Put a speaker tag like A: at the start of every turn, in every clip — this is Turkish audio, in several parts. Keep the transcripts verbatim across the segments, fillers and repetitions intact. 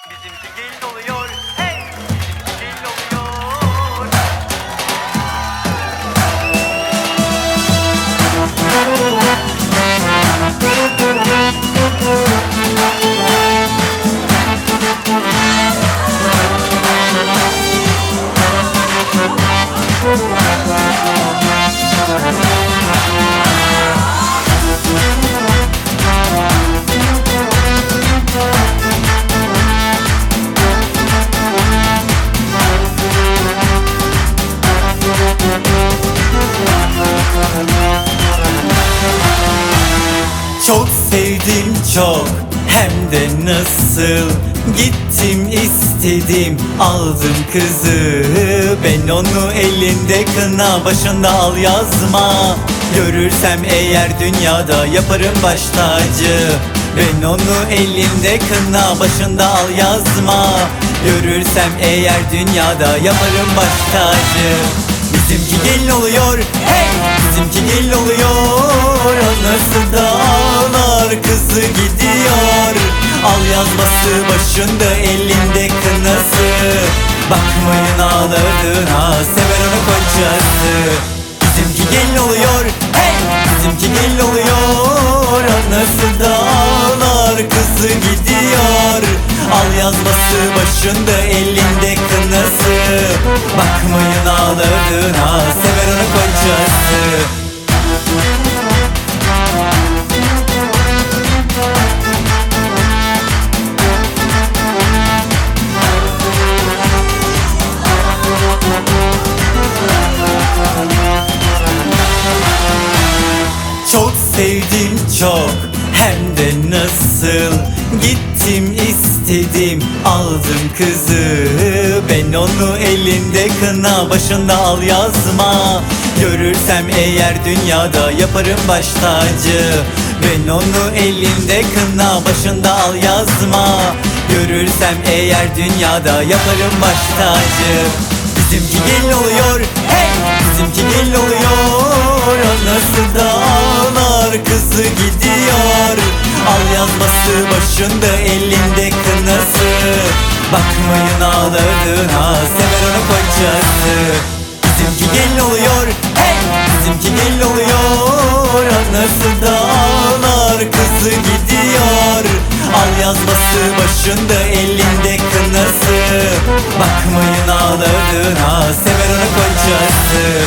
A: Bizimki gelin oluyor, hey! Bizimki gelin oluyor.
B: Çok sevdim çok, hem de nasıl. Gittim istedim, aldım kızı. Ben onu elinde kına, başında al yazma. Görürsem eğer dünyada yaparım baş tacı. Ben onu elinde kına, başında al yazma. Görürsem eğer dünyada yaparım baş tacı. Bizimki gelin oluyor, hey! Bizimki gelin oluyor. Anası da ağlar, kızı gidiyor. Al yazması başında, elinde kınası. Bakmayın ağladığına, sever onu kocası. Bizimki gelin oluyor, hey! Bizimki gelin oluyor. Anası da ağlar, kızı gidiyor. Al yazması başında, elinde kınası. Bakmayın ağladığına, sever onu kocası. Çok sevdim çok, hem de nasıl. Gittim istedim, aldım kızı. Ben onu elinde kına, başında al yazma. Görürsem eğer dünyada yaparım baş tacı. Ben onu elinde kına, başında al yazma. Görürsem eğer dünyada yaparım baş tacı. Bizimki gelin oluyor, hey! Bizimki gelin oluyor. Anası da ağlar, kızı gidiyor. Al yazması başında, elinde kınası. Bakmayın ağladığına, sever onu kocası. Bizimki gelin oluyor, hey! Bizimki gelin oluyor. Anası da ağlar, kızı gidiyor. Al yazması başında, elinde kınası. Bakmayın ağladığına, sever onu kocası.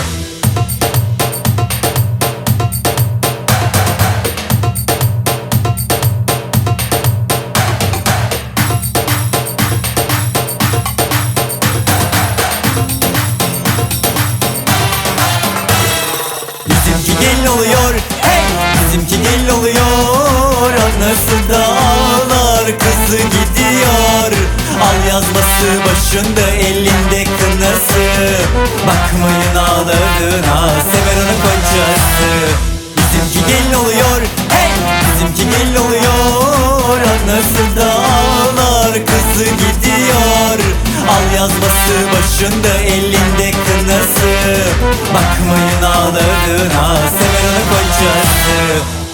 B: Bizimki gelin oluyor, hey! Bizimki gelin oluyor. Anası da ağlar, kızı gidiyor. Al yazması başında, elinde kınası. Bakmayın ağladığına, sever onu kocası. Bizimki gelin oluyor, hey! Bizimki gelin oluyor. Anası da ağlar, kızı gidiyor. Al yazması başında, elinde kınası. Bakmayın ağladığına, sever onu kocası.